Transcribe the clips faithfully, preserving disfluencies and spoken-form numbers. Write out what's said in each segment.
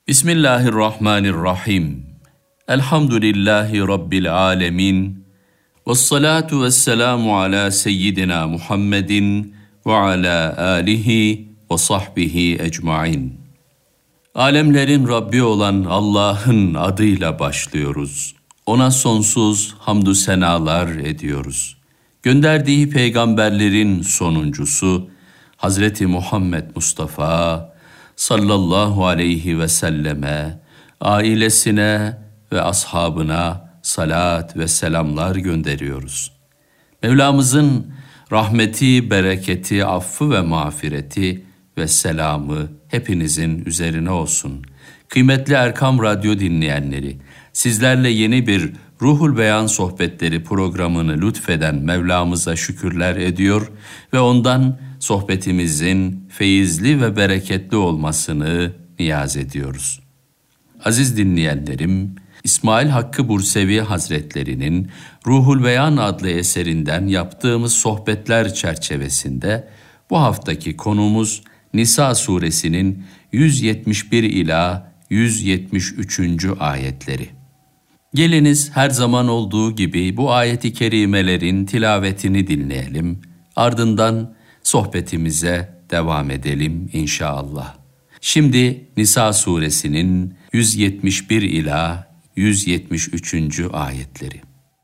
Bismillahirrahmanirrahim. Elhamdülillahi Rabbil alemin. Vessalatu vesselamu ala seyyidina Muhammedin ve ala alihi ve sahbihi ecmain. Alemlerin Rabbi olan Allah'ın adıyla başlıyoruz. Ona sonsuz hamdü senalar ediyoruz. Gönderdiği peygamberlerin sonuncusu Hazreti Muhammed Mustafa sallallahu aleyhi ve selleme, ailesine ve ashabına salat ve selamlar gönderiyoruz. Mevlamızın rahmeti, bereketi, affı ve mağfireti ve selamı hepinizin üzerine olsun. Kıymetli Erkam Radyo dinleyenleri, sizlerle yeni bir Ruhul Beyan Sohbetleri programını lütfeden Mevlamıza şükürler ediyor ve ondan sohbetimizin feyizli ve bereketli olmasını niyaz ediyoruz. Aziz dinleyenlerim, İsmail Hakkı Bursevi Hazretlerinin Ruhul Beyan adlı eserinden yaptığımız sohbetler çerçevesinde bu haftaki konumuz Nisa suresinin yüz yetmiş bir ila yüz yetmiş üçüncü ayetleri. Geliniz her zaman olduğu gibi bu ayet-i kerimelerin tilavetini dinleyelim, ardından sohbetimize devam edelim inşallah. Şimdi Nisa suresinin yüz yetmiş bir ila yüz yetmiş üçüncü ayetleri.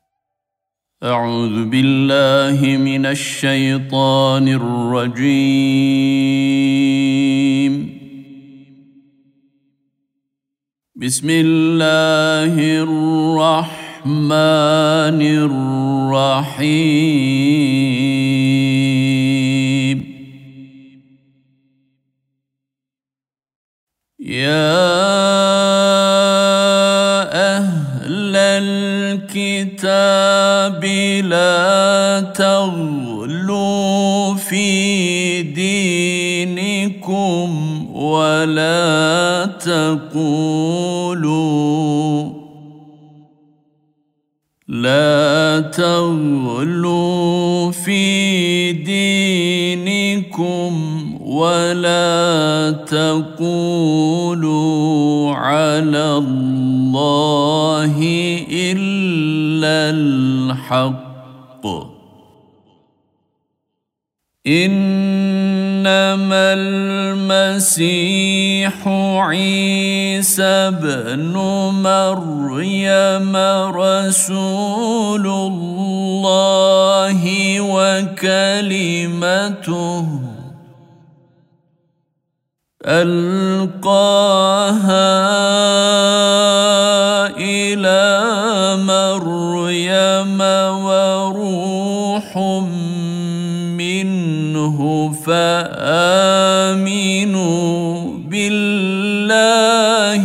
Euzu billahi mineşşeytanirracim. Bismillahirrahmanirrahim. Ya ehlel kitabi la tağlu fi dinikum ve la taqulu la tağlu fi dinikum ve la taqulu alallahi illel haqq. İnnemel Mesihu İsa ibnu Meryem Resulullahi ve kelimetuhu ألقاها إلى مريم وروح منه فآمنوا بالله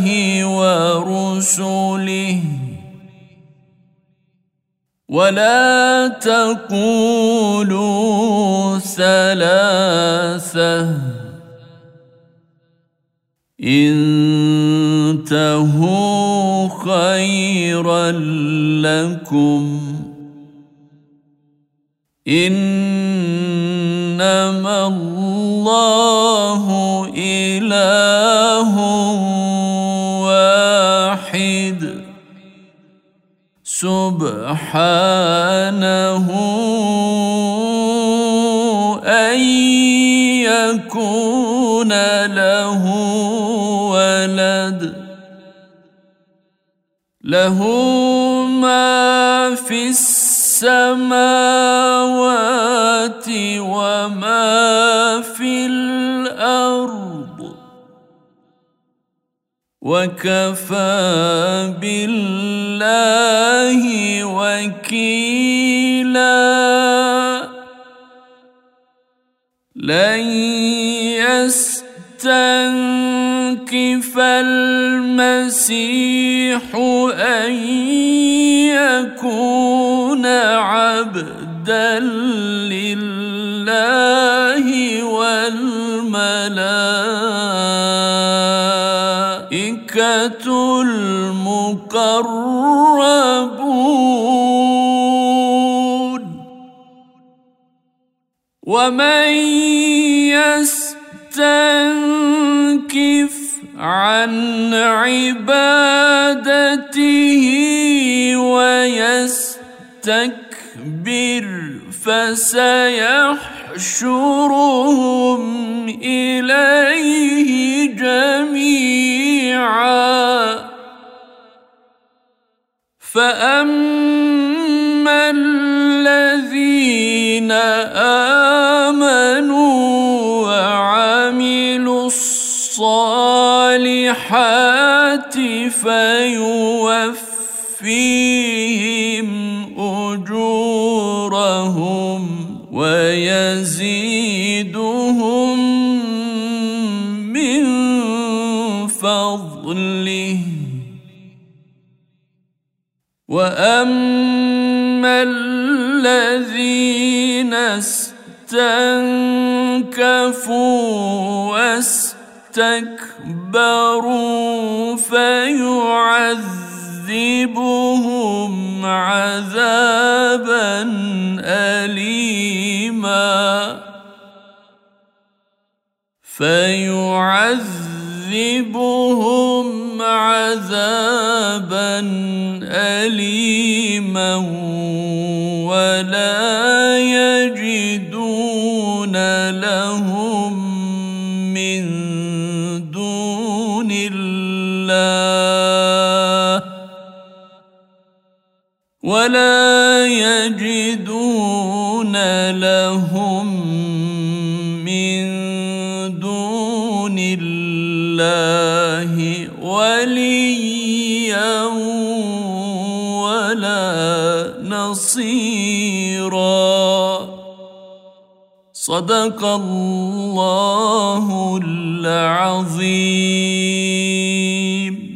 ورسله ولا تقولوا ثلاثة انتهوا خيرا لكم إنما الله إله واحد سبحانه أن يكون له ولد له ما في السماوات وما في الأرض وكفى بالله وكيلا لن يستنكف المسيح أن يكون عبدا لله والملائكة المقربون ومن يستنكف عن عبادته ويستكبر فسيحشرهم إليه جميعا فأما الذين آمنوا وعملوا الصالحات فيوفيهم أجورهم ويزيدهم من فضله وأما الذين استنكفوا واستكبروا فيعذبهم عذابا أليما فيعذبهم عذابا أليما ولا يجدون لهم من دون الله ولا يجدون لهم من دون الله وليا ولا نصيرا صدق الله العظيم.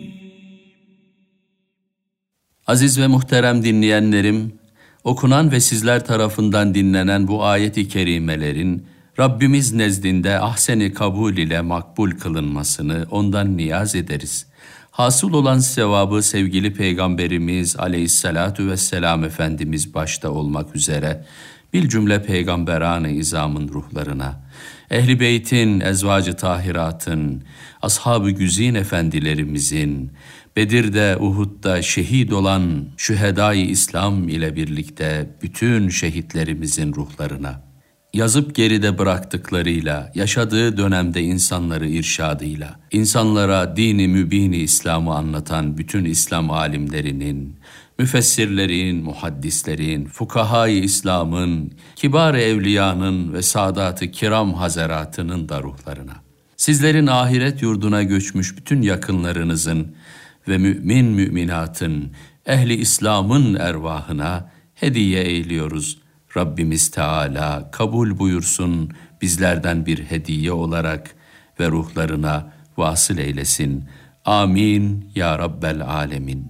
Aziz ve muhterem dinleyenlerim, okunan ve sizler tarafından dinlenen bu ayet-i kerimelerin Rabbimiz nezdinde ahsen-i kabul ile makbul kılınmasını ondan niyaz ederiz. Hasıl olan sevabı sevgili Peygamberimiz Aleyhisselatu vesselam Efendimiz başta olmak üzere bil cümle peygamberan-ı izamın ruhlarına, Ehl-i Beyt'in, ezvacı tahiratın, ashab-ı güzin efendilerimizin, Bedir'de, Uhud'da şehit olan şühedâ-i İslam ile birlikte bütün şehitlerimizin ruhlarına, yazıp geride bıraktıklarıyla, yaşadığı dönemde insanları irşadıyla, insanlara dini mübini İslam'ı anlatan bütün İslam alimlerinin, müfessirlerin, muhaddislerin, fukaha-i İslam'ın, kibar-ı evliyanın ve sadat-ı kiram hazaratının da ruhlarına, sizlerin ahiret yurduna göçmüş bütün yakınlarınızın ve mümin müminatın, ehli İslam'ın ervahına hediye eyliyoruz. Rabbimiz Teala kabul buyursun bizlerden bir hediye olarak ve ruhlarına vasıl eylesin. Amin ya Rabbel Alemin.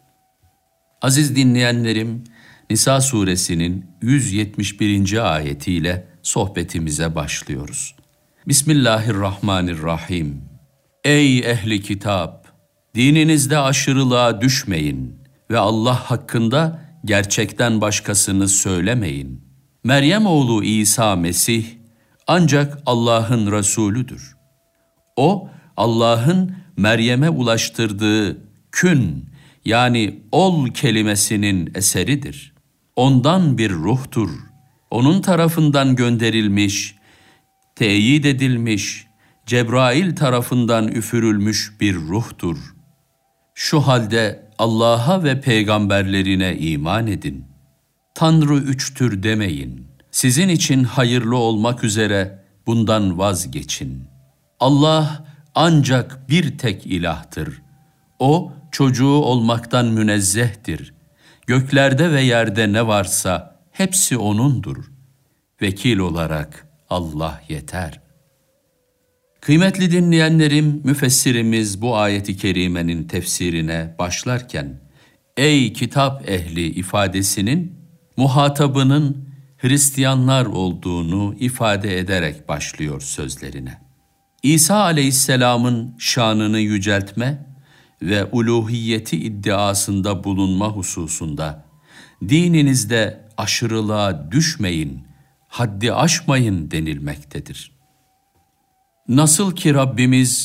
Aziz dinleyenlerim, Nisa suresinin yüz yetmiş birinci ayetiyle sohbetimize başlıyoruz. Bismillahirrahmanirrahim. Ey ehli kitap! Dininizde aşırılığa düşmeyin ve Allah hakkında gerçekten başkasını söylemeyin. Meryem oğlu İsa Mesih ancak Allah'ın Resulüdür. O, Allah'ın Meryem'e ulaştırdığı kün yani ol kelimesinin eseridir. Ondan bir ruhtur. Onun tarafından gönderilmiş, teyit edilmiş, Cebrail tarafından üfürülmüş bir ruhtur. Şu halde Allah'a ve peygamberlerine iman edin. Tanrı üçtür demeyin. Sizin için hayırlı olmak üzere bundan vazgeçin. Allah ancak bir tek ilahtır. O çocuğu olmaktan münezzehtir. Göklerde ve yerde ne varsa hepsi O'nundur. Vekil olarak Allah yeter. Kıymetli dinleyenlerim, müfessirimiz bu ayeti kerimenin tefsirine başlarken, ey kitap ehli ifadesinin muhatabının Hristiyanlar olduğunu ifade ederek başlıyor sözlerine. İsa aleyhisselamın şanını yüceltme ve uluhiyeti iddiasında bulunma hususunda, dininizde aşırılığa düşmeyin, haddi aşmayın denilmektedir. Nasıl ki Rabbimiz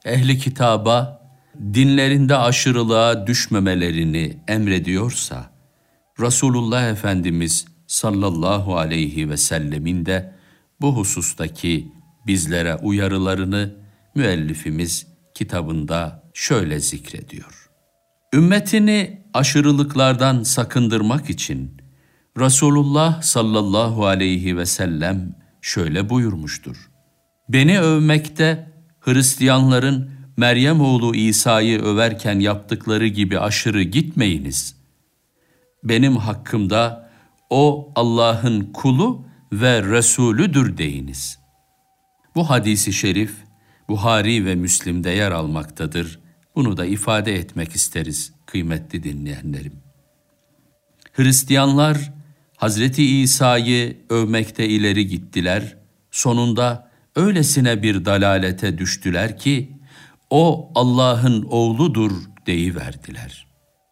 ehli kitaba dinlerinde aşırılığa düşmemelerini emrediyorsa, Resulullah Efendimiz sallallahu aleyhi ve sellemin de bu husustaki bizlere uyarılarını müellifimiz kitabında şöyle zikrediyor. Ümmetini aşırılıklardan sakındırmak için Resulullah sallallahu aleyhi ve sellem şöyle buyurmuştur. Beni övmekte Hristiyanların Meryem oğlu İsa'yı överken yaptıkları gibi aşırı gitmeyiniz. Benim hakkımda o Allah'ın kulu ve Resulüdür deyiniz. Bu hadisi şerif Buhari ve Müslim'de yer almaktadır. Bunu da ifade etmek isteriz kıymetli dinleyenlerim. Hristiyanlar Hazreti İsa'yı övmekte ileri gittiler. Sonunda öylesine bir dalalete düştüler ki o Allah'ın oğludur deyiverdiler.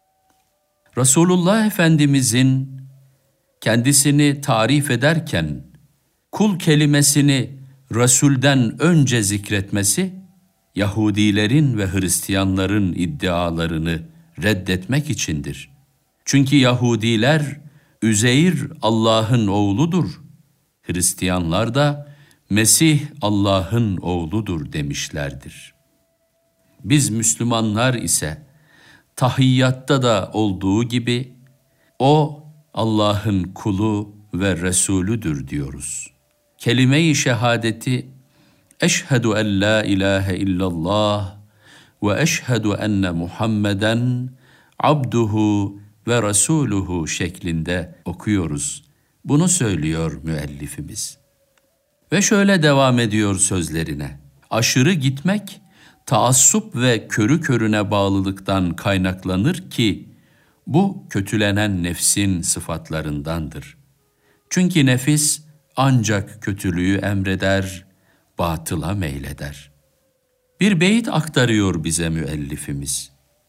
Resulullah Efendimizin kendisini tarif ederken kul kelimesini Resul'den önce zikretmesi, Yahudilerin ve Hristiyanların iddialarını reddetmek içindir. Çünkü Yahudiler Üzeyr Allah'ın oğludur, Hristiyanlar da Mesih Allah'ın oğludur demişlerdir. Biz Müslümanlar ise tahiyyatta da olduğu gibi o Allah'ın kulu ve Resulüdür diyoruz. Kelime-i şehadeti eşhedü en la ilahe illallah ve eşhedü enne Muhammeden abduhu ve resuluhu şeklinde okuyoruz. Bunu söylüyor müellifimiz. Ve şöyle devam ediyor sözlerine. Aşırı gitmek, taassup ve körü körüne bağlılıktan kaynaklanır ki, bu kötülenen nefsin sıfatlarındandır. Çünkü nefis ancak kötülüğü emreder, batıla meyleder. Bir beyit aktarıyor bize müellifimiz.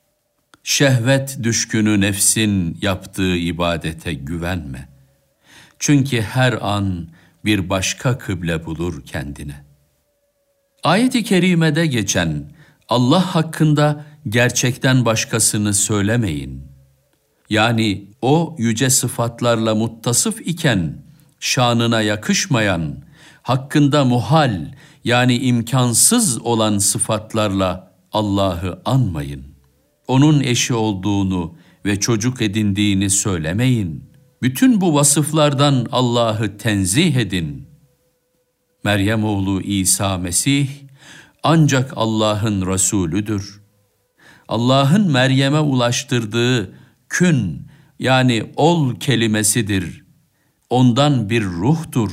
Şehvet düşkünü nefsin yaptığı ibadete güvenme. Çünkü her an bir başka kıble bulur kendine. Ayet-i kerimede geçen Allah hakkında gerçekten başkasını söylemeyin. Yani o yüce sıfatlarla muttasıf iken şanına yakışmayan, hakkında muhal yani imkansız olan sıfatlarla Allah'ı anmayın. Onun eşi olduğunu ve çocuk edindiğini söylemeyin. Bütün bu vasıflardan Allah'ı tenzih edin. Meryem oğlu İsa Mesih ancak Allah'ın Resulüdür. Allah'ın Meryem'e ulaştırdığı kün yani ol kelimesidir. Ondan bir ruhtur.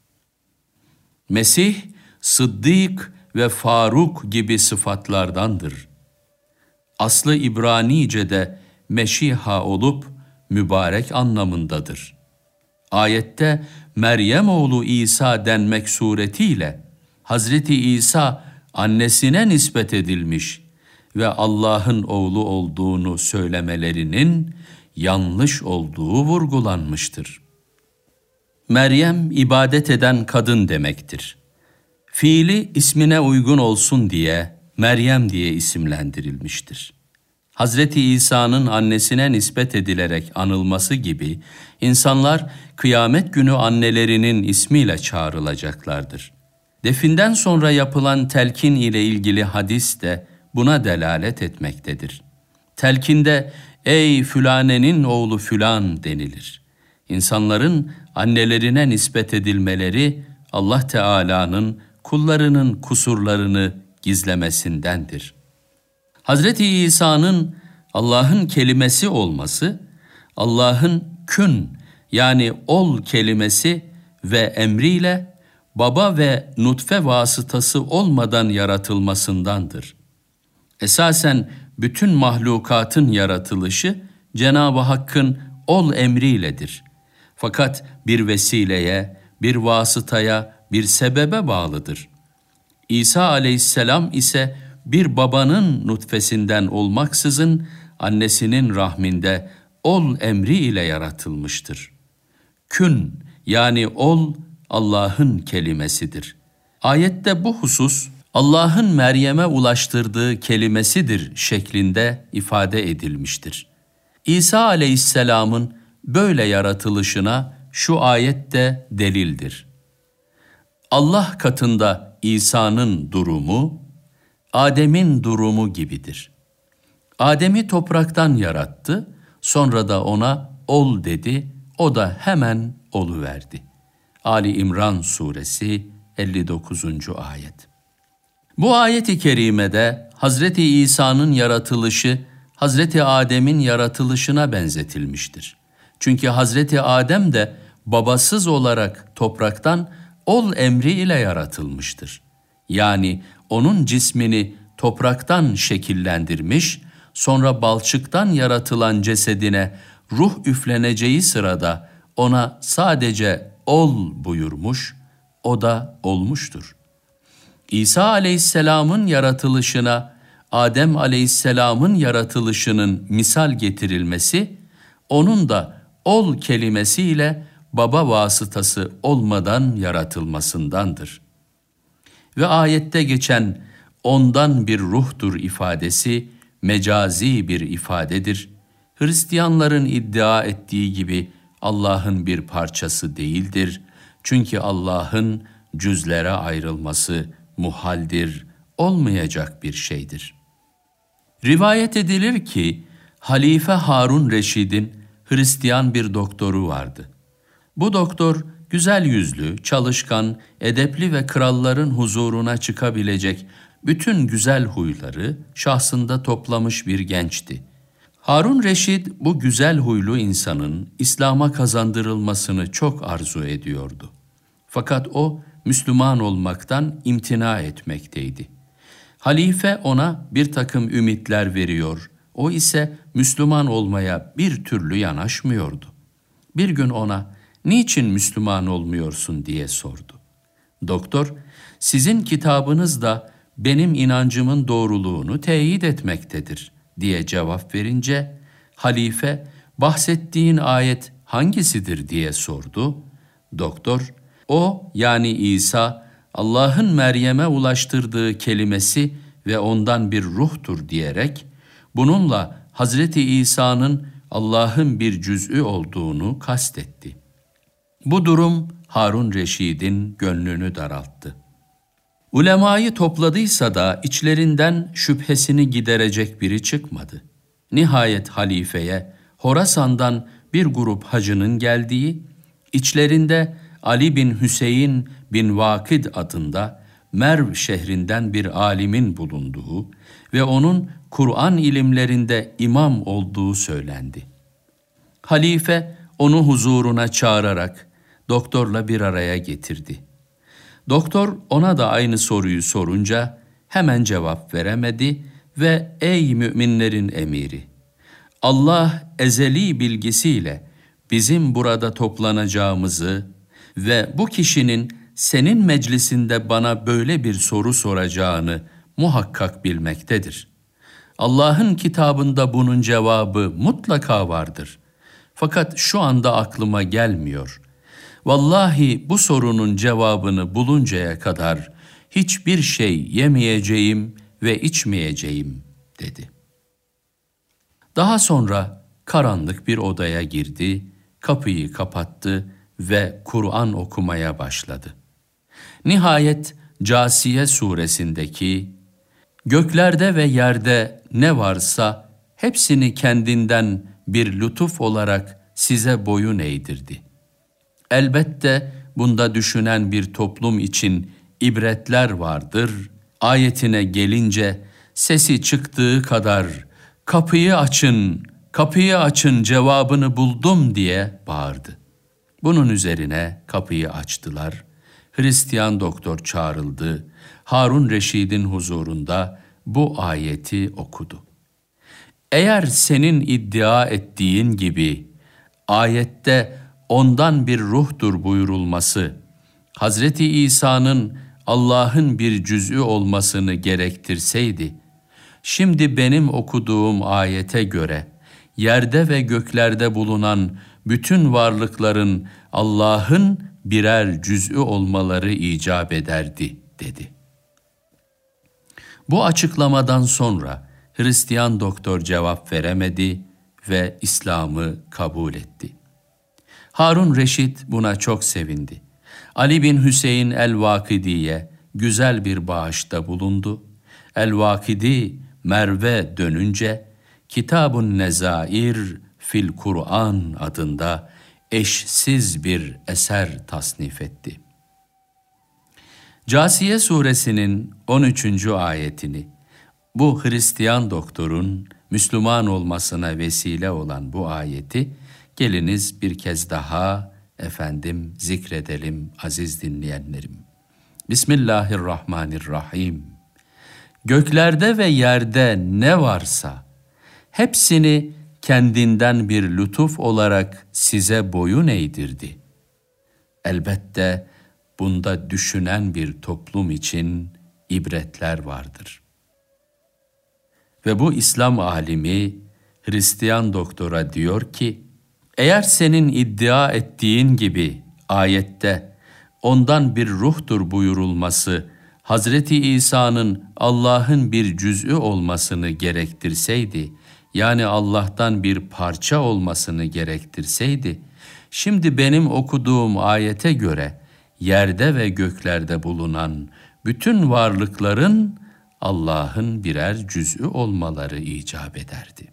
Mesih, Sıddık ve Faruk gibi sıfatlardandır. Aslı İbranice'de Meşiha olup mübarek anlamındadır. Ayette Meryem oğlu İsa denmek suretiyle Hazreti İsa annesine nispet edilmiş ve Allah'ın oğlu olduğunu söylemelerinin yanlış olduğu vurgulanmıştır. Meryem ibadet eden kadın demektir. Fiili ismine uygun olsun diye Meryem diye isimlendirilmiştir. Hazreti İsa'nın annesine nispet edilerek anılması gibi insanlar kıyamet günü annelerinin ismiyle çağrılacaklardır. Definden sonra yapılan telkin ile ilgili hadis de buna delalet etmektedir. Telkinde ey fülanenin oğlu fülan denilir. İnsanların annelerine nispet edilmeleri Allah Teala'nın kullarının kusurlarını gizlemesindendir. Hazreti İsa'nın Allah'ın kelimesi olması, Allah'ın kün yani ol kelimesi ve emriyle baba ve nutfe vasıtası olmadan yaratılmasındandır. Esasen bütün mahlukatın yaratılışı Cenab-ı Hakk'ın ol emriyledir. Fakat bir vesileye, bir vasıtaya, bir sebebe bağlıdır. İsa aleyhisselam ise bir babanın nutfesinden olmaksızın annesinin rahminde ol emri ile yaratılmıştır. Kün yani ol Allah'ın kelimesidir. Ayette bu husus Allah'ın Meryem'e ulaştırdığı kelimesidir şeklinde ifade edilmiştir. İsa aleyhisselamın böyle yaratılışına şu ayet de delildir. Allah katında İsa'nın durumu, Adem'in durumu gibidir. Adem'i topraktan yarattı, sonra da ona ol dedi, o da hemen oluverdi. Ali İmran Suresi elli dokuzuncu ayet. Bu ayet-i kerimede Hazreti İsa'nın yaratılışı, Hazreti Adem'in yaratılışına benzetilmiştir. Çünkü Hazreti Adem de babasız olarak topraktan ol emri ile yaratılmıştır. Yani onun cismini topraktan şekillendirmiş, sonra balçıktan yaratılan cesedine ruh üfleneceği sırada ona sadece ol buyurmuş, o da olmuştur. İsa aleyhisselamın yaratılışına, Adem aleyhisselamın yaratılışının misal getirilmesi, onun da ol kelimesiyle baba vasıtası olmadan yaratılmasındandır. Ve ayette geçen ondan bir ruhtur ifadesi mecazi bir ifadedir. Hristiyanların iddia ettiği gibi Allah'ın bir parçası değildir. Çünkü Allah'ın cüzlere ayrılması muhaldir, olmayacak bir şeydir. Rivayet edilir ki Halife Harun Reşid'in Hristiyan bir doktoru vardı. Bu doktor güzel yüzlü, çalışkan, edepli ve kralların huzuruna çıkabilecek bütün güzel huyları şahsında toplamış bir gençti. Harun Reşid bu güzel huylu insanın İslam'a kazandırılmasını çok arzu ediyordu. Fakat o Müslüman olmaktan imtina etmekteydi. Halife ona bir takım ümitler veriyor, o ise Müslüman olmaya bir türlü yanaşmıyordu. Bir gün ona, "Niçin Müslüman olmuyorsun?" diye sordu. Doktor, "Sizin kitabınız da benim inancımın doğruluğunu teyit etmektedir." diye cevap verince, halife, "Bahsettiğin ayet hangisidir?" diye sordu. Doktor, "O yani İsa, Allah'ın Meryem'e ulaştırdığı kelimesi ve ondan bir ruhtur" diyerek, bununla Hazreti İsa'nın Allah'ın bir cüz'ü olduğunu kastetti. Bu durum Harun Reşid'in gönlünü daralttı. Ulemayı topladıysa da içlerinden şüphesini giderecek biri çıkmadı. Nihayet halifeye Horasan'dan bir grup hacının geldiği, içlerinde Ali bin Hüseyin bin Vakid adında Merv şehrinden bir alimin bulunduğu ve onun Kur'an ilimlerinde imam olduğu söylendi. Halife onu huzuruna çağırarak doktorla bir araya getirdi. Doktor ona da aynı soruyu sorunca hemen cevap veremedi ve "Ey müminlerin emiri, Allah ezeli bilgisiyle bizim burada toplanacağımızı ve bu kişinin senin meclisinde bana böyle bir soru soracağını muhakkak bilmektedir. Allah'ın kitabında bunun cevabı mutlaka vardır. Fakat şu anda aklıma gelmiyor. Vallahi bu sorunun cevabını buluncaya kadar hiçbir şey yemeyeceğim ve içmeyeceğim" dedi. Daha sonra karanlık bir odaya girdi, kapıyı kapattı ve Kur'an okumaya başladı. Nihayet Câsiye suresindeki "Göklerde ve yerde ne varsa hepsini kendinden bir lütuf olarak size boyun eğdirdi. Elbette bunda düşünen bir toplum için ibretler vardır" ayetine gelince sesi çıktığı kadar "Kapıyı açın, kapıyı açın cevabını buldum" diye bağırdı. Bunun üzerine kapıyı açtılar. Hristiyan doktor çağrıldı. Harun Reşid'in huzurunda bu ayeti okudu. Eğer senin iddia ettiğin gibi ayette ondan bir ruhtur buyurulması, Hazreti İsa'nın Allah'ın bir cüz'ü olmasını gerektirseydi, şimdi benim okuduğum ayete göre yerde ve göklerde bulunan bütün varlıkların Allah'ın birer cüz'ü olmaları icap ederdi, dedi. Bu açıklamadan sonra Hristiyan doktor cevap veremedi ve İslam'ı kabul etti. Harun Reşit buna çok sevindi. Ali bin Hüseyin el-Vakidi'ye güzel bir bağışta bulundu. El-Vakidi Merve dönünce Kitab-ın Nezair fil Kur'an adında eşsiz bir eser tasnif etti. Câsiye suresinin on üçüncü ayetini, bu Hristiyan doktorun Müslüman olmasına vesile olan bu ayeti, geliniz bir kez daha efendim zikredelim aziz dinleyenlerim. Bismillahirrahmanirrahim. Göklerde ve yerde ne varsa hepsini kendinden bir lütuf olarak size boyun eğdirdi. Elbette bunda düşünen bir toplum için ibretler vardır. Ve bu İslam alimi Hristiyan doktora diyor ki, eğer senin iddia ettiğin gibi ayette ondan bir ruhtur buyurulması, Hazreti İsa'nın Allah'ın bir cüz'ü olmasını gerektirseydi, yani Allah'tan bir parça olmasını gerektirseydi, şimdi benim okuduğum ayete göre yerde ve göklerde bulunan bütün varlıkların Allah'ın birer cüz'ü olmaları icap ederdi.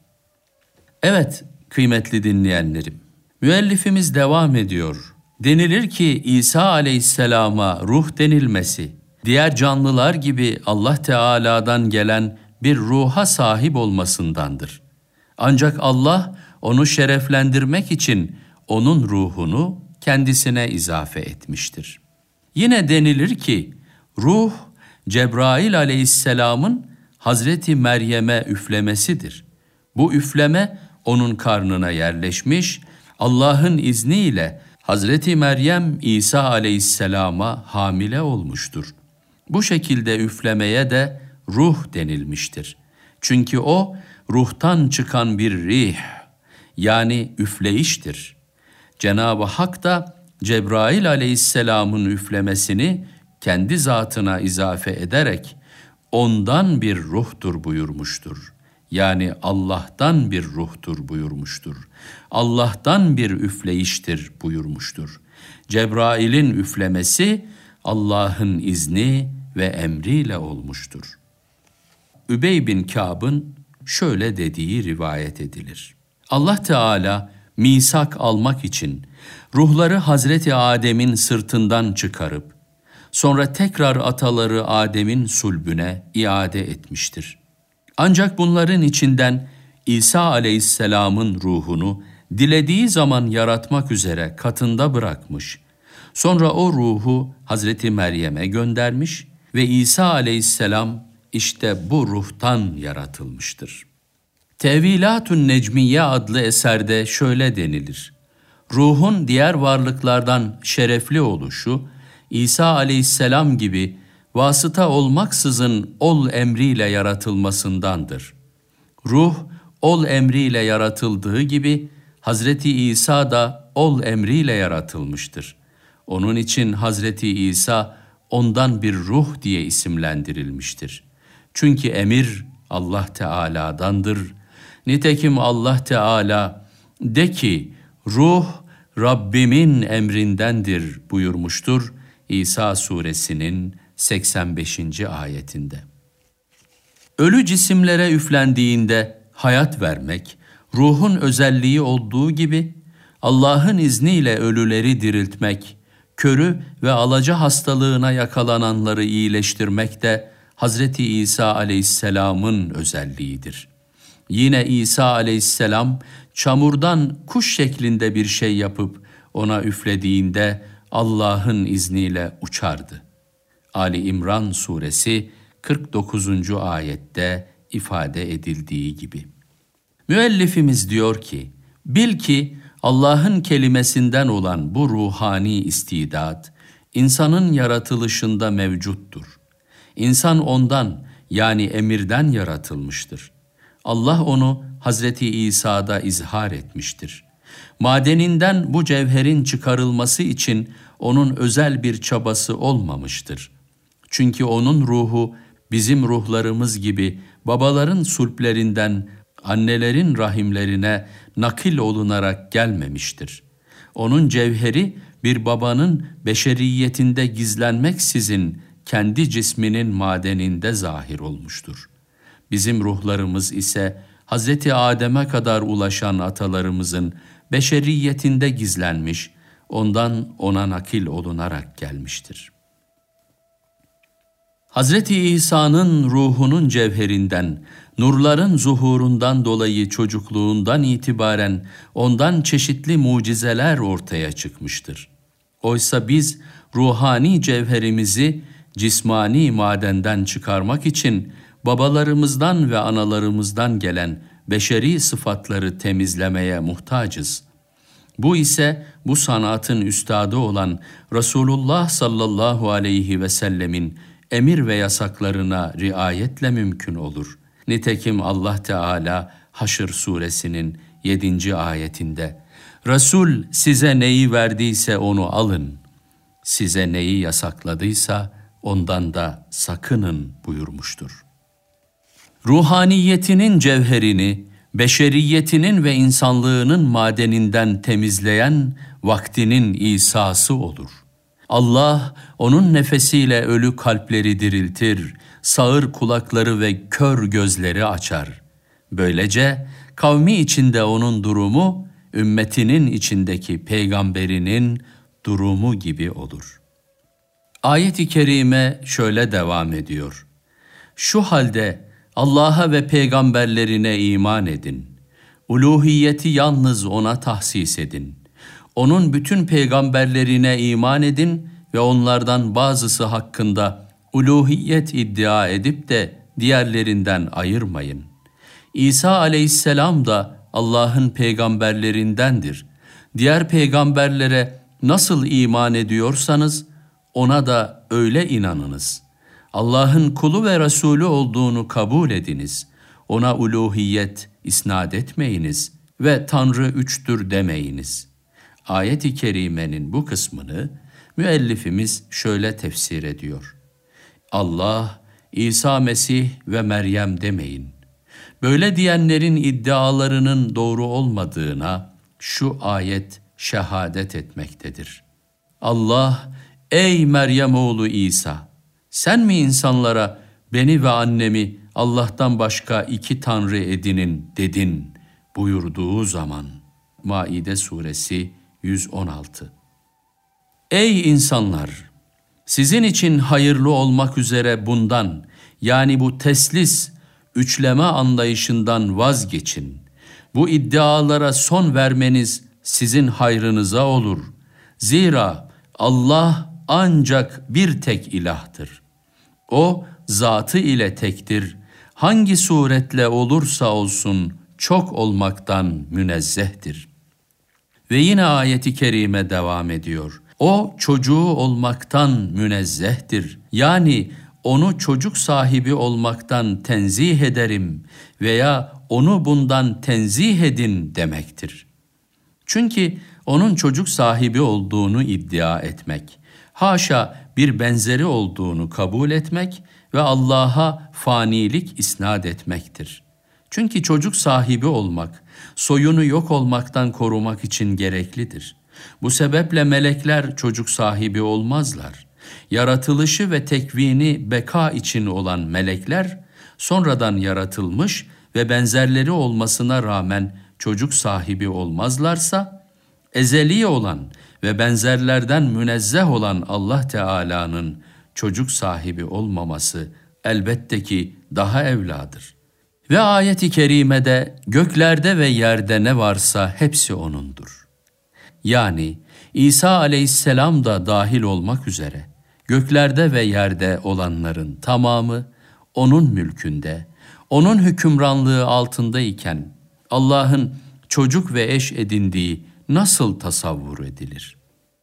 Evet kıymetli dinleyenlerim, müellifimiz devam ediyor. Denilir ki İsa aleyhisselama ruh denilmesi, diğer canlılar gibi Allah Teala'dan gelen bir ruha sahip olmasındandır. Ancak Allah onu şereflendirmek için onun ruhunu kendisine izafe etmiştir. Yine denilir ki ruh Cebrail aleyhisselamın Hazreti Meryem'e üflemesidir. Bu üfleme onun karnına yerleşmiş, Allah'ın izniyle Hazreti Meryem İsa aleyhisselama hamile olmuştur. Bu şekilde üflemeye de ruh denilmiştir. Çünkü o ruhtan çıkan bir rih, yani üfleyiştir. Cenab-ı Hak da Cebrail aleyhisselamın üflemesini kendi zatına izafe ederek ondan bir ruhtur buyurmuştur. Yani Allah'tan bir ruhtur buyurmuştur. Allah'tan bir üfleyiştir buyurmuştur. Cebrail'in üflemesi Allah'ın izni ve emriyle olmuştur. Übey bin Kâb'ın şöyle dediği rivayet edilir. Allah Teala misak almak için ruhları Hazreti Adem'in sırtından çıkarıp sonra tekrar ataları Adem'in sulbüne iade etmiştir. Ancak bunların içinden İsa aleyhisselamın ruhunu dilediği zaman yaratmak üzere katında bırakmış. Sonra o ruhu Hazreti Meryem'e göndermiş ve İsa aleyhisselam işte bu ruhtan yaratılmıştır. Tevilatun Necmiye adlı eserde şöyle denilir. Ruhun diğer varlıklardan şerefli oluşu, İsa aleyhisselam gibi vasıta olmaksızın ol emriyle yaratılmasındandır. Ruh, ol emriyle yaratıldığı gibi, Hazreti İsa da ol emriyle yaratılmıştır. Onun için Hazreti İsa ondan bir ruh diye isimlendirilmiştir. Çünkü emir Allah Teala'dandır. Nitekim Allah Teala, de ki, ruh Rabbimin emrindendir buyurmuştur İsa suresinin seksen beşinci ayetinde. Ölü cisimlere üflendiğinde hayat vermek, ruhun özelliği olduğu gibi, Allah'ın izniyle ölüleri diriltmek, körü ve alaca hastalığına yakalananları iyileştirmek de Hazreti İsa aleyhisselamın özelliğidir. Yine İsa aleyhisselam çamurdan kuş şeklinde bir şey yapıp ona üflediğinde Allah'ın izniyle uçardı. Ali İmran suresi kırk dokuzuncu ayette ifade edildiği gibi. Müellifimiz diyor ki, bil ki Allah'ın kelimesinden olan bu ruhani istidat, insanın yaratılışında mevcuttur. İnsan ondan, yani emirden yaratılmıştır. Allah onu Hazreti İsa'da izhar etmiştir. Madeninden bu cevherin çıkarılması için onun özel bir çabası olmamıştır. Çünkü onun ruhu bizim ruhlarımız gibi babaların sulplerinden annelerin rahimlerine nakil olunarak gelmemiştir. Onun cevheri bir babanın beşeriyetinde gizlenmeksizin kendi cisminin madeninde zahir olmuştur. Bizim ruhlarımız ise Hazreti Adem'e kadar ulaşan atalarımızın beşeriyetinde gizlenmiş, ondan ona nakil olunarak gelmiştir. Hazreti İsa'nın ruhunun cevherinden, nurların zuhurundan dolayı çocukluğundan itibaren ondan çeşitli mucizeler ortaya çıkmıştır. Oysa biz ruhani cevherimizi cismani madenden çıkarmak için babalarımızdan ve analarımızdan gelen beşeri sıfatları temizlemeye muhtacız. Bu ise bu sanatın üstadı olan Resulullah sallallahu aleyhi ve sellemin emir ve yasaklarına riayetle mümkün olur. Nitekim Allah Teala Haşr suresinin yedinci ayetinde Resul size neyi verdiyse onu alın, size neyi yasakladıysa ondan da sakının buyurmuştur. Ruhaniyetinin cevherini, beşeriyetinin ve insanlığının madeninden temizleyen vaktinin İsa'sı olur. Allah onun nefesiyle ölü kalpleri diriltir, sağır kulakları ve kör gözleri açar. Böylece kavmi içinde onun durumu, ümmetinin içindeki peygamberinin durumu gibi olur. Ayet-i kerime şöyle devam ediyor. Şu halde Allah'a ve peygamberlerine iman edin. Uluhiyeti yalnız ona tahsis edin. Onun bütün peygamberlerine iman edin ve onlardan bazısı hakkında uluhiyet iddia edip de diğerlerinden ayırmayın. İsa aleyhisselam da Allah'ın peygamberlerindendir. Diğer peygamberlere nasıl iman ediyorsanız ona da öyle inanınız. Allah'ın kulu ve Resulü olduğunu kabul ediniz. Ona uluhiyet isnat etmeyiniz ve Tanrı üçtür demeyiniz. Ayet-i kerimenin bu kısmını müellifimiz şöyle tefsir ediyor. Allah, İsa Mesih ve Meryem demeyin. Böyle diyenlerin iddialarının doğru olmadığına şu ayet şehadet etmektedir. Allah, ey Meryem oğlu İsa, sen mi insanlara beni ve annemi Allah'tan başka iki tanrı edinin dedin buyurduğu zaman. Maide suresi yüz on altı. Ey insanlar! Sizin için hayırlı olmak üzere bundan, yani bu teslis, üçleme anlayışından vazgeçin. Bu iddialara son vermeniz sizin hayrınıza olur. Zira Allah ancak bir tek ilahtır. O zatı ile tektir. Hangi suretle olursa olsun çok olmaktan münezzehtir. Ve yine ayeti kerime devam ediyor. O çocuğu olmaktan münezzehtir. Yani onu çocuk sahibi olmaktan tenzih ederim veya onu bundan tenzih edin demektir. Çünkü onun çocuk sahibi olduğunu iddia etmek, haşa bir benzeri olduğunu kabul etmek ve Allah'a fanilik isnat etmektir. Çünkü çocuk sahibi olmak, soyunu yok olmaktan korumak için gereklidir. Bu sebeple melekler çocuk sahibi olmazlar. Yaratılışı ve tekvini beka için olan melekler, sonradan yaratılmış ve benzerleri olmasına rağmen çocuk sahibi olmazlarsa, ezeli olan ve benzerlerden münezzeh olan Allah Teala'nın çocuk sahibi olmaması elbette ki daha evladır. Ve ayet-i kerimede göklerde ve yerde ne varsa hepsi O'nundur. Yani İsa aleyhisselam da dahil olmak üzere göklerde ve yerde olanların tamamı O'nun mülkünde, O'nun hükümranlığı altındayken Allah'ın çocuk ve eş edindiği nasıl tasavvur edilir?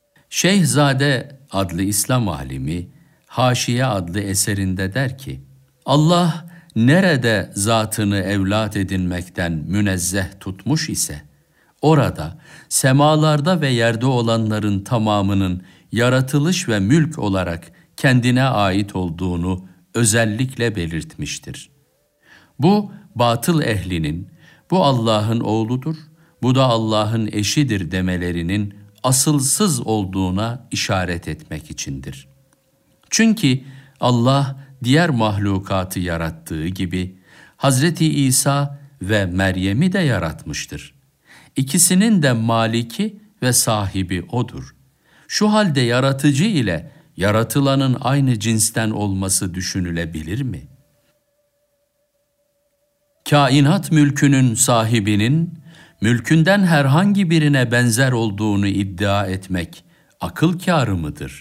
Şeyhzade adlı İslam alimi Haşiye adlı eserinde der ki, Allah nerede zatını evlat edinmekten münezzeh tutmuş ise, orada semalarda ve yerde olanların tamamının yaratılış ve mülk olarak kendine ait olduğunu özellikle belirtmiştir. Bu batıl ehlinin, bu Allah'ın oğludur, bu da Allah'ın eşidir demelerinin asılsız olduğuna işaret etmek içindir. Çünkü Allah diğer mahlukatı yarattığı gibi Hazreti İsa ve Meryem'i de yaratmıştır. İkisinin de maliki ve sahibi O'dur. Şu halde yaratıcı ile yaratılanın aynı cinsten olması düşünülebilir mi? Kainat mülkünün sahibinin, mülkünden herhangi birine benzer olduğunu iddia etmek akıl kârı mıdır?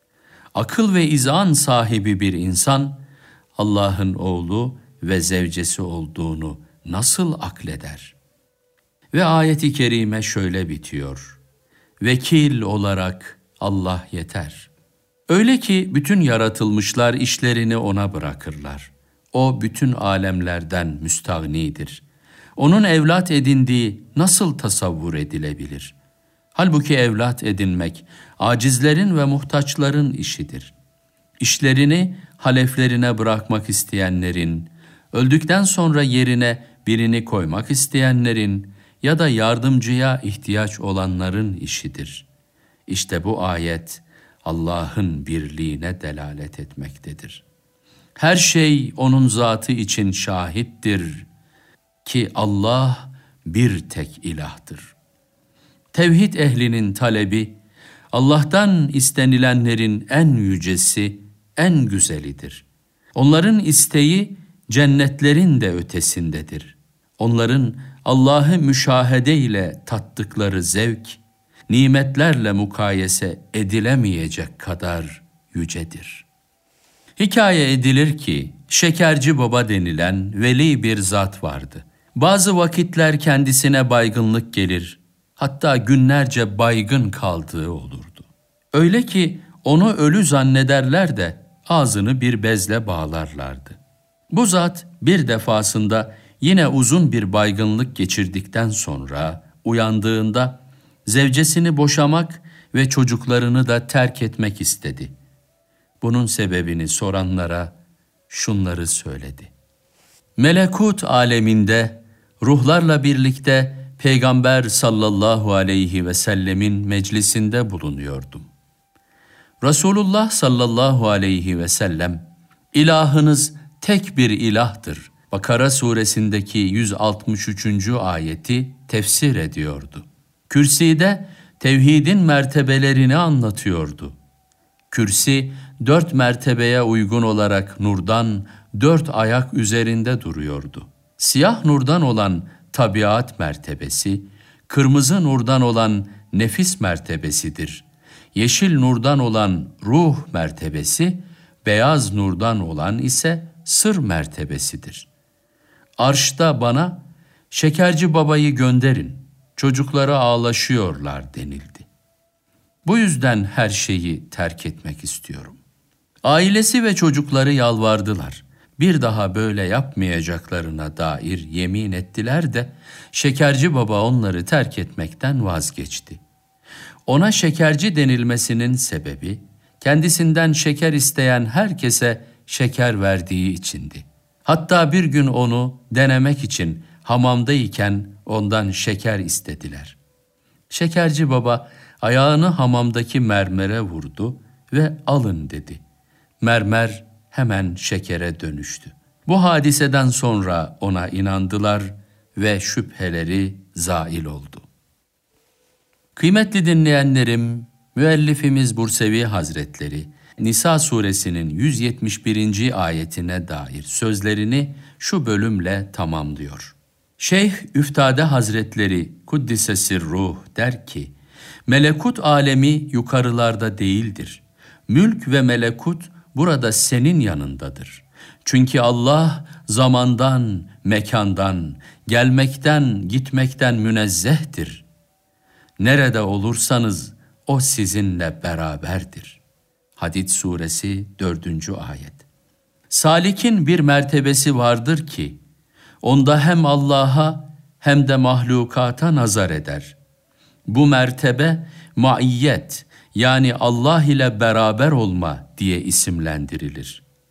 Akıl ve izan sahibi bir insan, Allah'ın oğlu ve zevcesi olduğunu nasıl akleder? Ve ayet-i kerime şöyle bitiyor: Vekil olarak Allah yeter. Öyle ki bütün yaratılmışlar işlerini O'na bırakırlar. O bütün alemlerden müstağnidir. O'nun evlat edindiği nasıl tasavvur edilebilir? Halbuki evlat edinmek, acizlerin ve muhtaçların işidir. İşlerini haleflerine bırakmak isteyenlerin, öldükten sonra yerine birini koymak isteyenlerin ya da yardımcıya ihtiyaç olanların işidir. İşte bu ayet Allah'ın birliğine delalet etmektedir. Her şey O'nun zatı için şahittir ki Allah bir tek ilahtır. Tevhid ehlinin talebi, Allah'tan istenilenlerin en yücesi, en güzelidir. Onların isteği cennetlerin de ötesindedir. Onların Allah'ı müşahede ile tattıkları zevk, nimetlerle mukayese edilemeyecek kadar yücedir. Hikaye edilir ki, Şekerci Baba denilen veli bir zat vardı. Bazı vakitler kendisine baygınlık gelir, hatta günlerce baygın kaldığı olurdu. Öyle ki onu ölü zannederler de ağzını bir bezle bağlarlardı. Bu zat bir defasında yine uzun bir baygınlık geçirdikten sonra uyandığında zevcesini boşamak ve çocuklarını da terk etmek istedi. Bunun sebebini soranlara şunları söyledi: Melekut aleminde ruhlarla birlikte Peygamber sallallahu aleyhi ve sellemin meclisinde bulunuyordum. Resulullah sallallahu aleyhi ve sellem, ilahınız tek bir ilahtır Bakara suresindeki yüz altmış üçüncü ayeti tefsir ediyordu. Kürside tevhidin mertebelerini anlatıyordu. Kürsi dört mertebeye uygun olarak nurdan dört ayak üzerinde duruyordu. Siyah nurdan olan tabiat mertebesi, kırmızı nurdan olan nefis mertebesidir. Yeşil nurdan olan ruh mertebesi, beyaz nurdan olan ise sır mertebesidir. Arşta bana, Şekerci Baba'yı gönderin, çocukları ağlaşıyorlar denildi. Bu yüzden her şeyi terk etmek istiyorum. Ailesi ve çocukları yalvardılar. Bir daha böyle yapmayacaklarına dair yemin ettiler de Şekerci Baba onları terk etmekten vazgeçti. Ona şekerci denilmesinin sebebi, kendisinden şeker isteyen herkese şeker verdiği içindi. Hatta bir gün onu denemek için hamamdayken ondan şeker istediler. Şekerci Baba ayağını hamamdaki mermere vurdu ve alın dedi. Mermer hemen şekere dönüştü. Bu hadiseden sonra ona inandılar ve şüpheleri zail oldu. Kıymetli dinleyenlerim, müellifimiz Bursevi Hazretleri, Nisa suresinin yüz yetmiş birinci ayetine dair sözlerini şu bölümle tamamlıyor. Şeyh Üftade Hazretleri Kuddise Sirruh der ki, melekut alemi yukarılarda değildir. Mülk ve melekut burada senin yanındadır. Çünkü Allah zamandan, mekandan, gelmekten, gitmekten münezzehtir. Nerede olursanız o sizinle beraberdir. Hadid suresi dördüncü ayet. Salik'in bir mertebesi vardır ki, onda hem Allah'a hem de mahlukata nazar eder. Bu mertebe maiyyet, yani Allah ile beraber olma diye isimlendirilir.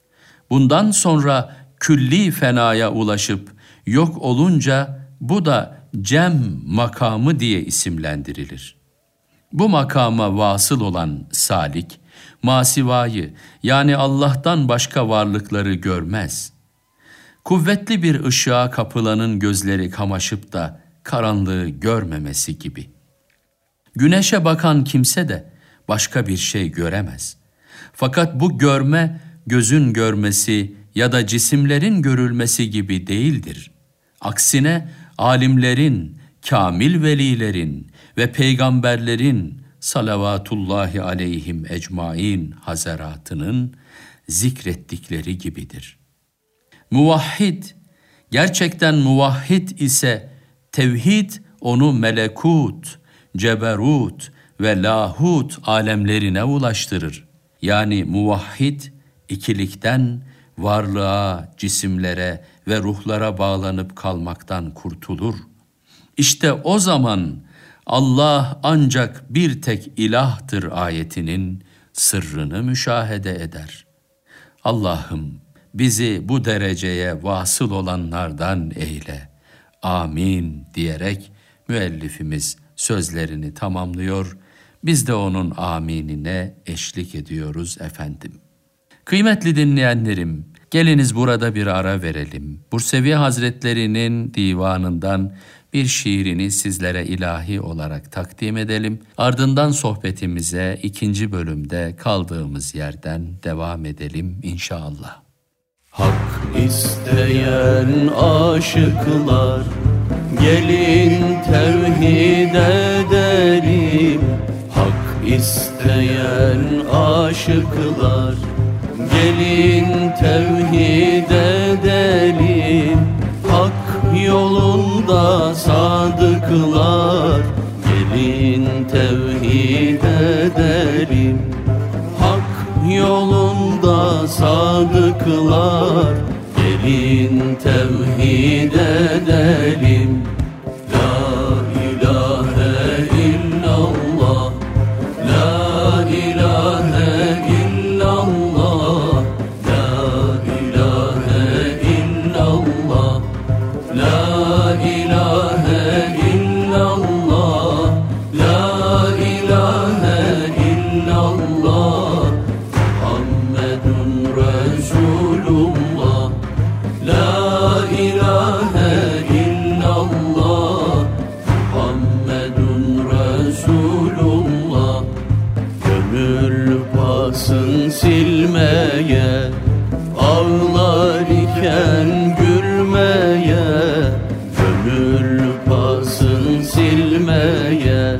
Bundan sonra külli fenaya ulaşıp yok olunca bu da cem makamı diye isimlendirilir. Bu makama vasıl olan salik, masivayı yani Allah'tan başka varlıkları görmez. Kuvvetli bir ışığa kapılanın gözleri kamaşıp da karanlığı görmemesi gibi. Güneşe bakan kimse de başka bir şey göremez. Fakat bu görme, gözün görmesi ya da cisimlerin görülmesi gibi değildir. Aksine alimlerin, kamil velilerin ve peygamberlerin salavatullahi aleyhim ecmaîn hazaratının zikrettikleri gibidir. Muvahhid, gerçekten muvahhid ise tevhid onu melekut, ceberut ve lahut alemlerine ulaştırır. Yani muvahhid ikilikten varlığa, cisimlere ve ruhlara bağlanıp kalmaktan kurtulur. İşte o zaman Allah ancak bir tek ilahtır ayetinin sırrını müşahede eder. Allah'ım bizi bu dereceye vasıl olanlardan eyle. Amin diyerek müellifimiz sözlerini tamamlıyor. Biz de onun aminine eşlik ediyoruz efendim. Kıymetli dinleyenlerim, geliniz burada bir ara verelim. Bursevi Hazretleri'nin divanından bir şiirini sizlere ilahi olarak takdim edelim. Ardından sohbetimize ikinci bölümde kaldığımız yerden devam edelim inşallah. Hak isteyen aşıklar, gelin tevhid edelim. Hak isteyen aşıklar, gelin tevhid edelim. Hak yolunda sadıklar, gelin tevhid edelim. Hak yolunda sadıklar, gelin tevhid edelim. La ilahe illallah, la ilahe illallah, la ilahe illallah, la ilahe illallah, la ilahe illallah, Muhammedun Resulullah, la ilahe illallah, Muhammedun Resulullah. Gönül pasın silmeye, ağlar iken gülmeye, gönül pasın silmeye,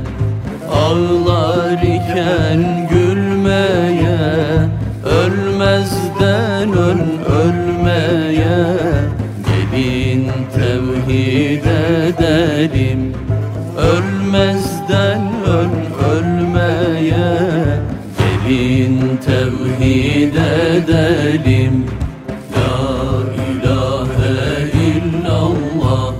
ağlar iken gülmeye, ölmezden ön ölmeye, gelin tevhid edelim. Ölmezden ön ölmeye, gelin tevhid edelim. La ilahe illallah,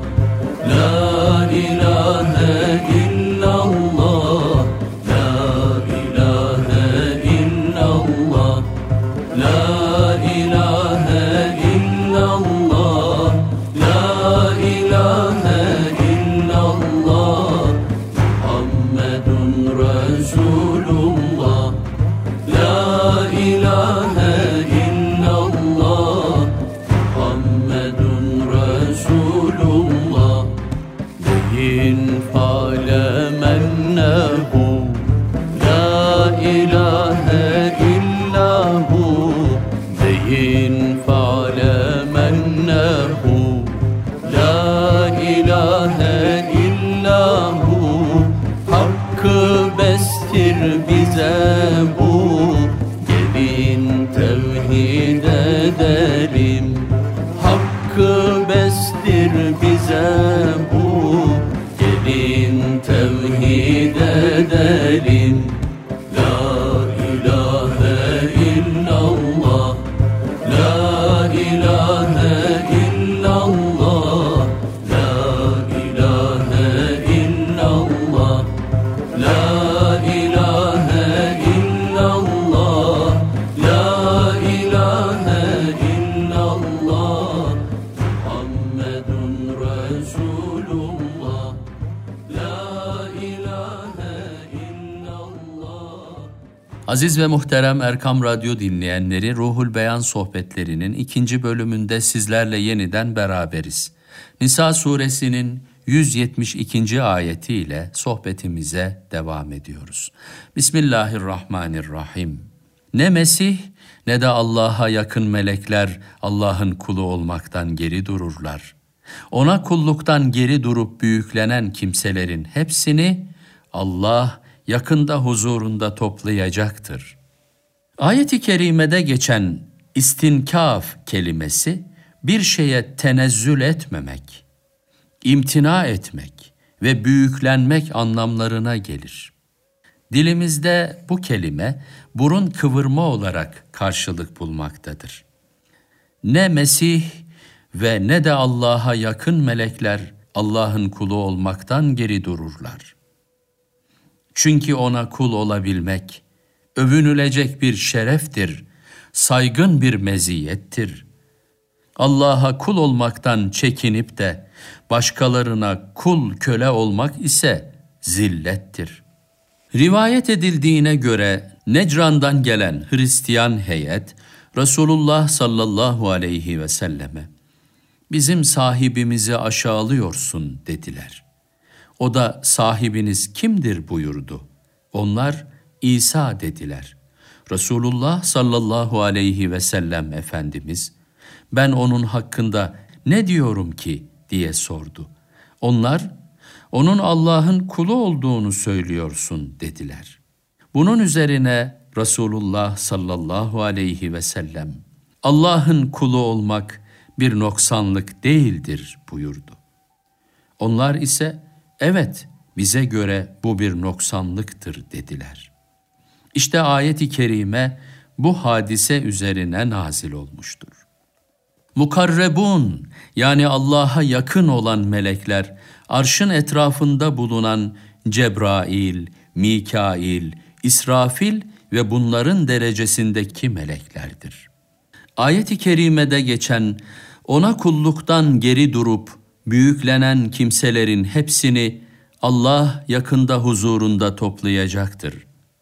la ilahe illallah, la ilahe illallah, la ilahe illallah, la ilahe illallah, Muhammedun Resulullah, la ilahe illallah, Muhammedun Resulullah. Deyin falemennehu, la ilahe illahu, deyin falemennehu, la ilahe illahu. Hakkı bestir bize bu, gelin tevhid edelim. Hakkı bestir bize bu, gelin tevhid edelim. La ilahe illallah, la ilahe illallah, la ilahe illallah, la ilahe illallah, la ilahe illallah. Aziz ve muhterem Erkam Radyo dinleyenleri, Ruhul Beyan sohbetlerinin ikinci bölümünde sizlerle yeniden beraberiz. Nisa suresinin yüz yetmiş ikinci ayetiyle sohbetimize devam ediyoruz. Bismillahirrahmanirrahim. Ne Mesih ne de Allah'a yakın melekler Allah'ın kulu olmaktan geri dururlar. Ona kulluktan geri durup büyüklenen kimselerin hepsini Allah yakında huzurunda toplayacaktır. Ayet-i kerimede geçen istinkaf kelimesi bir şeye tenezzül etmemek, imtina etmek ve büyüklenmek anlamlarına gelir. Dilimizde bu kelime burun kıvırma olarak karşılık bulmaktadır. Ne Mesih ve ne de Allah'a yakın melekler Allah'ın kulu olmaktan geri dururlar. Çünkü ona kul olabilmek, övünülecek bir şereftir, saygın bir meziyettir. Allah'a kul olmaktan çekinip de başkalarına kul köle olmak ise zillettir. Rivayet edildiğine göre Necran'dan gelen Hristiyan heyet, Resulullah sallallahu aleyhi ve selleme, "Bizim sahibimizi aşağılıyorsun," dediler. O da "Sahibiniz kimdir?" buyurdu. Onlar İsa dediler. Resulullah sallallahu aleyhi ve sellem Efendimiz, "Ben onun hakkında ne diyorum ki?" diye sordu. Onlar, "Onun Allah'ın kulu olduğunu söylüyorsun," dediler. Bunun üzerine Resulullah sallallahu aleyhi ve sellem, "Allah'ın kulu olmak bir noksanlık değildir," buyurdu. Onlar ise, "Evet, bize göre bu bir noksanlıktır," dediler. İşte ayet-i kerime bu hadise üzerine nazil olmuştur. Mukarrebun, yani Allah'a yakın olan melekler, arşın etrafında bulunan Cebrail, Mikail, İsrafil ve bunların derecesindeki meleklerdir. Ayet-i kerimede geçen, ona kulluktan geri durup büyüklenen kimselerin hepsini Allah yakında huzurunda toplayacaktır.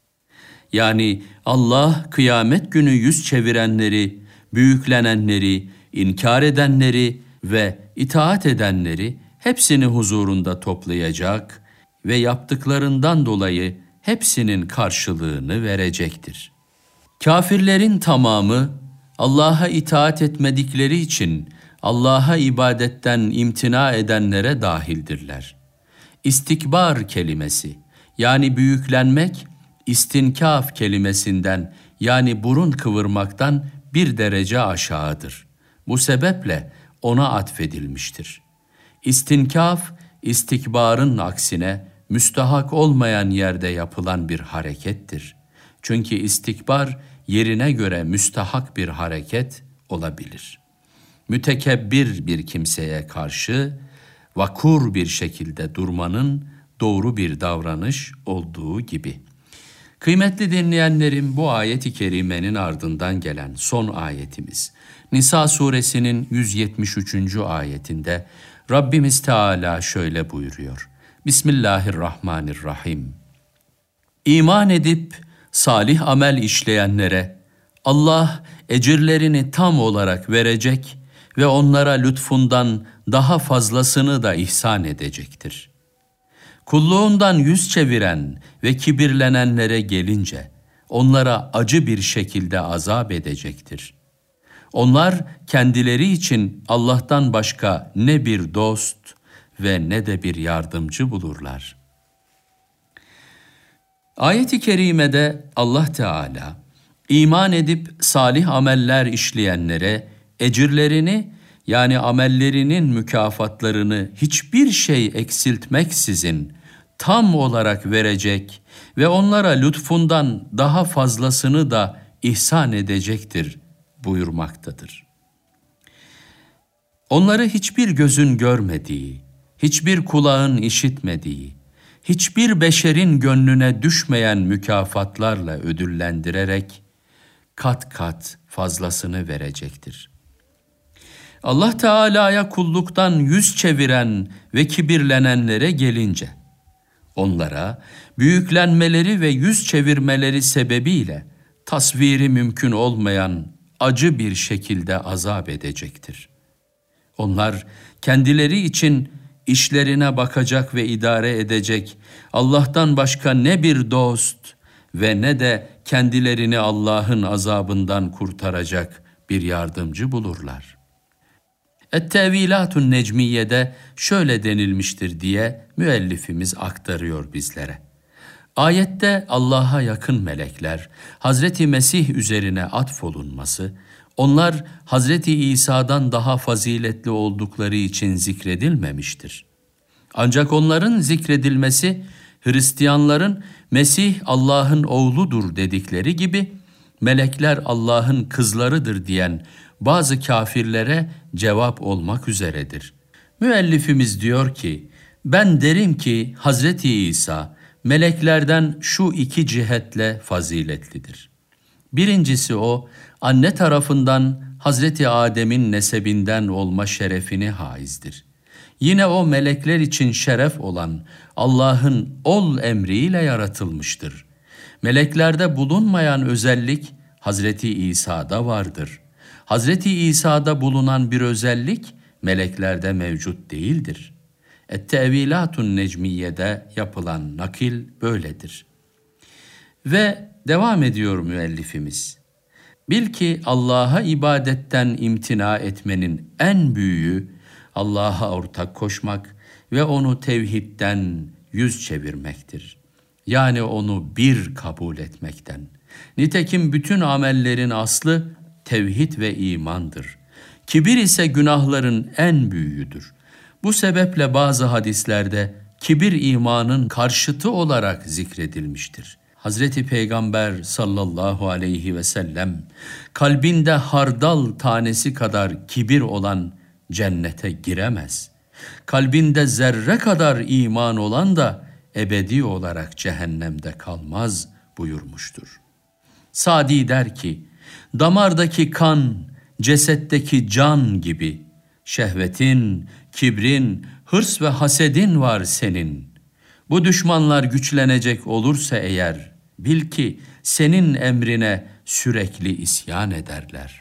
Yani Allah kıyamet günü yüz çevirenleri, büyüklenenleri, inkar edenleri ve itaat edenleri hepsini huzurunda toplayacak ve yaptıklarından dolayı hepsinin karşılığını verecektir. Kafirlerin tamamı Allah'a itaat etmedikleri için Allah'a ibadetten imtina edenlere dahildirler. İstikbar kelimesi, yani büyüklenmek, istinkaf kelimesinden, yani burun kıvırmaktan bir derece aşağıdır. Bu sebeple ona atfedilmiştir. İstinkaf, istikbarın aksine müstahak olmayan yerde yapılan bir harekettir. Çünkü istikbar yerine göre müstahak bir hareket olabilir. Mütekebbir bir kimseye karşı vakur bir şekilde durmanın doğru bir davranış olduğu gibi. Kıymetli dinleyenlerim, bu ayet-i kerimenin ardından gelen son ayetimiz, Nisa suresinin yüz yetmiş üçüncü ayetinde Rabbimiz Teala şöyle buyuruyor. Bismillahirrahmanirrahim. İman edip salih amel işleyenlere Allah ecirlerini tam olarak verecek ve onlara lütfundan daha fazlasını da ihsan edecektir. Kulluğundan yüz çeviren ve kibirlenenlere gelince onlara acı bir şekilde azap edecektir. Onlar kendileri için Allah'tan başka ne bir dost ve ne de bir yardımcı bulurlar. Ayet-i kerimede Allah Teala, iman edip salih ameller işleyenlere ecirlerini, yani amellerinin mükafatlarını hiçbir şey eksiltmeksizin tam olarak verecek ve onlara lütfundan daha fazlasını da ihsan edecektir buyurmaktadır. Onları hiçbir gözün görmediği, hiçbir kulağın işitmediği, hiçbir beşerin gönlüne düşmeyen mükafatlarla ödüllendirerek kat kat fazlasını verecektir. Allah Teala'ya kulluktan yüz çeviren ve kibirlenenlere gelince, Onlara büyüklenmeleri ve yüz çevirmeleri sebebiyle tasviri mümkün olmayan acı bir şekilde azap edecektir. Onlar kendileri için işlerine bakacak ve idare edecek Allah'tan başka ne bir dost ve ne de kendilerini Allah'ın azabından kurtaracak bir yardımcı bulurlar. Et-Tevilatun Necmiye'de şöyle denilmiştir diye müellifimiz aktarıyor bizlere. Ayette Allah'a yakın melekler, Hazreti Mesih üzerine atfolunması, onlar Hazreti İsa'dan daha faziletli oldukları için zikredilmemiştir. Ancak onların zikredilmesi, Hristiyanların Mesih Allah'ın oğludur dedikleri gibi, melekler Allah'ın kızlarıdır diyen bazı kafirlere cevap olmak üzeredir. Müellifimiz diyor ki, ben derim ki Hazreti İsa, meleklerden şu iki cihetle faziletlidir. Birincisi o, anne tarafından Hazreti Adem'in nesebinden olma şerefini haizdir. Yine o melekler için şeref olan Allah'ın ol emriyle yaratılmıştır. Meleklerde bulunmayan özellik Hazreti İsa'da vardır. Hazreti İsa'da bulunan bir özellik meleklerde mevcut değildir. Et-Tevilatun Necmiye'de yapılan nakil böyledir. Ve devam ediyor müellifimiz. Bil ki Allah'a ibadetten imtina etmenin en büyüğü Allah'a ortak koşmak ve onu tevhidden yüz çevirmektir. Yani onu bir kabul etmekten. Nitekim bütün amellerin aslı tevhid ve imandır. Kibir ise günahların en büyüğüdür. Bu sebeple bazı hadislerde kibir imanın karşıtı olarak zikredilmiştir. Hazreti Peygamber sallallahu aleyhi ve sellem, kalbinde hardal tanesi kadar kibir olan cennete giremez. Kalbinde zerre kadar iman olan da ebedi olarak cehennemde kalmaz buyurmuştur. Sadi der ki, damardaki kan, cesetteki can gibi, şehvetin, kibrin, hırs ve hasedin var senin. Bu düşmanlar güçlenecek olursa eğer, bil ki senin emrine sürekli isyan ederler.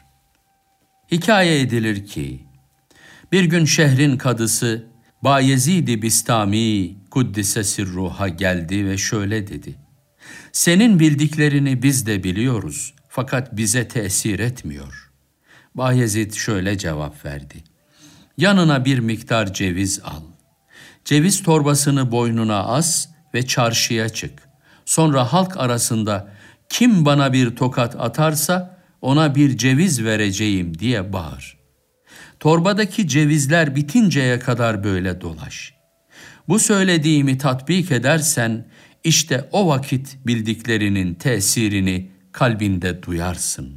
Hikaye edilir ki, bir gün şehrin kadısı Bayezid-i Bistami Kuddise Sirruh'a geldi ve şöyle dedi. Senin bildiklerini biz de biliyoruz fakat bize tesir etmiyor. Bayezid şöyle cevap verdi. Yanına bir miktar ceviz al. Ceviz torbasını boynuna as ve çarşıya çık. Sonra halk arasında kim bana bir tokat atarsa ona bir ceviz vereceğim diye bağır. Torbadaki cevizler bitinceye kadar böyle dolaş. Bu söylediğimi tatbik edersen işte o vakit bildiklerinin tesirini kalbinde duyarsın.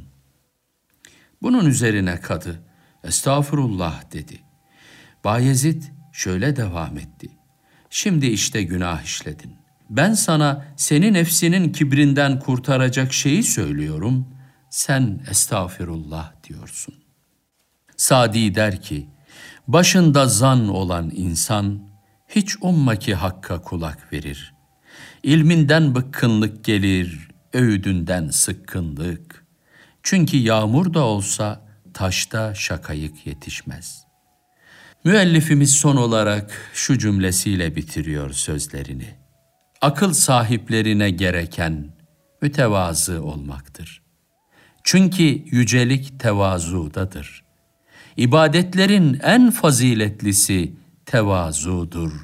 Bunun üzerine kadı, estağfurullah dedi. Bayezid şöyle devam etti. Şimdi işte günah işledin. Ben sana senin nefsinin kibrinden kurtaracak şeyi söylüyorum. Sen estağfirullah diyorsun. Sadi der ki, başında zan olan insan hiç umma ki hakka kulak verir. İlminden bıkkınlık gelir, öğüdünden sıkkınlık. Çünkü yağmur da olsa taşta şakayık yetişmez. Müellifimiz son olarak şu cümlesiyle bitiriyor sözlerini. Akıl sahiplerine gereken mütevazı olmaktır. Çünkü yücelik tevazudadır. İbadetlerin en faziletlisi tevazudur,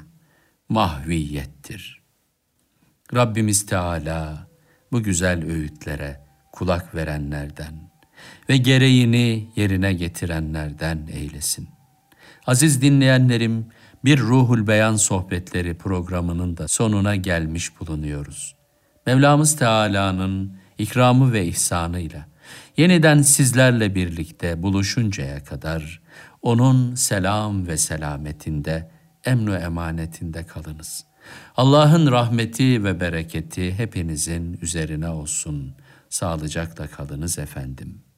mahviyettir. Rabbimiz Teala bu güzel öğütlere kulak verenlerden ve gereğini yerine getirenlerden eylesin. Aziz dinleyenlerim, bir Ruhul Beyan Sohbetleri programının da sonuna gelmiş bulunuyoruz. Mevlamız Teala'nın ikramı ve ihsanıyla yeniden sizlerle birlikte buluşuncaya kadar onun selam ve selametinde, emn-i emanetinde kalınız. Allah'ın rahmeti ve bereketi hepinizin üzerine olsun. Sağlıcakla kalınız efendim.